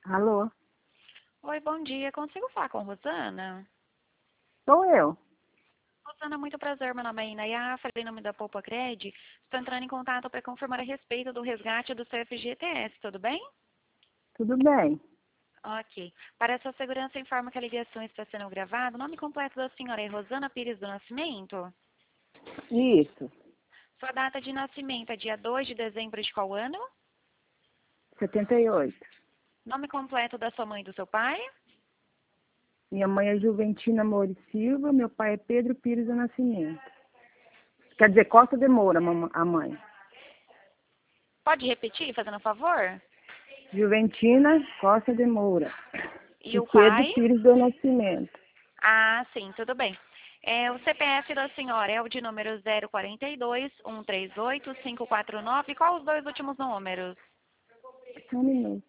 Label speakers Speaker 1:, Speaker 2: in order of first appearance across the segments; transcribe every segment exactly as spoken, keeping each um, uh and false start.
Speaker 1: Alô?
Speaker 2: Oi, bom dia. Consigo falar com Rosana?
Speaker 1: Sou eu.
Speaker 2: Rosana, muito prazer. Meu nome é Inaya, falei em nome da Poupa Cred. Estou entrando em contato para confirmar a respeito do resgate do seu F G T S, tudo bem?
Speaker 1: Tudo bem?
Speaker 2: Ok. Para sua segurança, informo que a ligação está sendo gravada. O nome completo da senhora é Rosana Pires do Nascimento?
Speaker 1: Isso.
Speaker 2: Sua data de nascimento é dia dois de dezembro de qual ano?
Speaker 1: setenta e oito.
Speaker 2: Nome completo da sua mãe e do seu pai?
Speaker 1: Minha mãe é Juventina Moura Silva, meu pai é Pedro Pires do Nascimento. Quer dizer, Costa de Moura, mam- a mãe.
Speaker 2: Pode repetir, fazendo um favor?
Speaker 1: Juventina Costa de Moura.
Speaker 2: E
Speaker 1: E
Speaker 2: o
Speaker 1: Pedro
Speaker 2: pai?
Speaker 1: Pires do Nascimento.
Speaker 2: Ah, sim, tudo bem. É, o C P F da senhora é o de número zero quatro dois, um três oito, cinco quatro nove. Qual os dois últimos números?
Speaker 1: Só um minuto.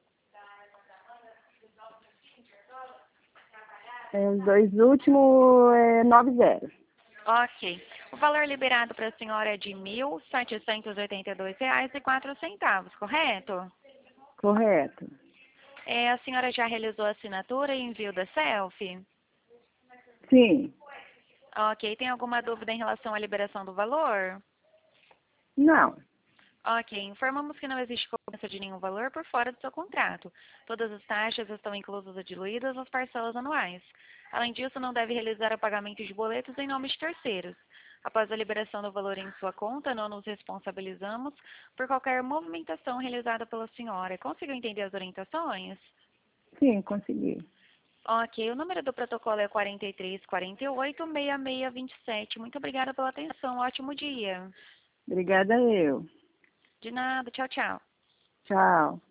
Speaker 1: É, os dois últimos é nove zero.
Speaker 2: Ok. O valor liberado para a senhora é de mil setecentos e oitenta e dois reais e quatro centavos, correto?
Speaker 1: Correto.
Speaker 2: É, a senhora já realizou a assinatura e envio da selfie?
Speaker 1: Sim.
Speaker 2: Ok. Tem alguma dúvida em relação à liberação do valor?
Speaker 1: Não.
Speaker 2: Ok, informamos que não existe cobrança de nenhum valor por fora do seu contrato. Todas as taxas estão inclusas ou diluídas nas parcelas anuais. Além disso, não deve realizar o pagamento de boletos em nome de terceiros. Após a liberação do valor em sua conta, não nos responsabilizamos por qualquer movimentação realizada pela senhora. Conseguiu entender as orientações?
Speaker 1: Sim, consegui.
Speaker 2: Ok, o número do protocolo é quatro três quatro oito, seis seis dois sete. Muito obrigada pela atenção. Ótimo dia.
Speaker 1: Obrigada eu.
Speaker 2: De nada. Tchau, tchau.
Speaker 1: Tchau.